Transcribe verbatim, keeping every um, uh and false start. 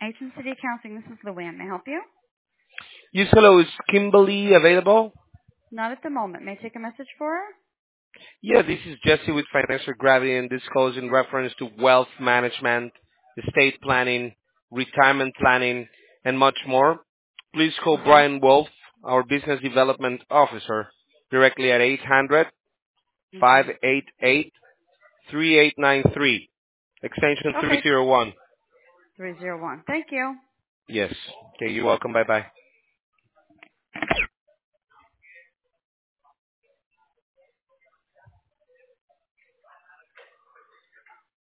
Mason City Accounting. This is Luann. May I help you? Yes, hello. Is Kimberly available? Not at the moment. May I take a message for her? Yeah, this is Jesse with Financial Gravity, and this call is in reference to wealth management, estate planning, retirement planning, and much more. Please call Uh-huh. Brian Wolf, our Business Development Officer, directly at eight hundred, five Mm-hmm. eight eight, three eight nine three, extension Okay. three zero one. three zero one. Thank you. Yes. Okay, you're welcome. Bye-bye.